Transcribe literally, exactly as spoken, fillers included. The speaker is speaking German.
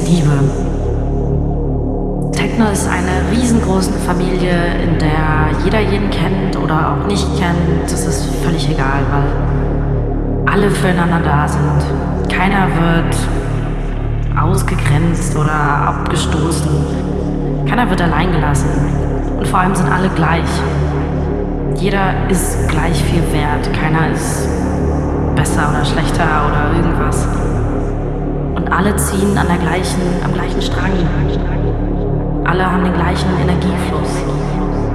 Liebe. Techno ist eine riesengroße Familie, in der jeder jeden kennt oder auch nicht kennt. Das ist völlig egal, weil alle füreinander da sind. Keiner wird ausgegrenzt oder abgestoßen. Keiner wird allein gelassen. Und vor allem sind alle gleich. Jeder ist gleich viel wert. Keiner ist besser oder schlechter oder irgendwas. Und alle ziehen an der gleichen, am gleichen Strang. Alle haben den gleichen Energiefluss.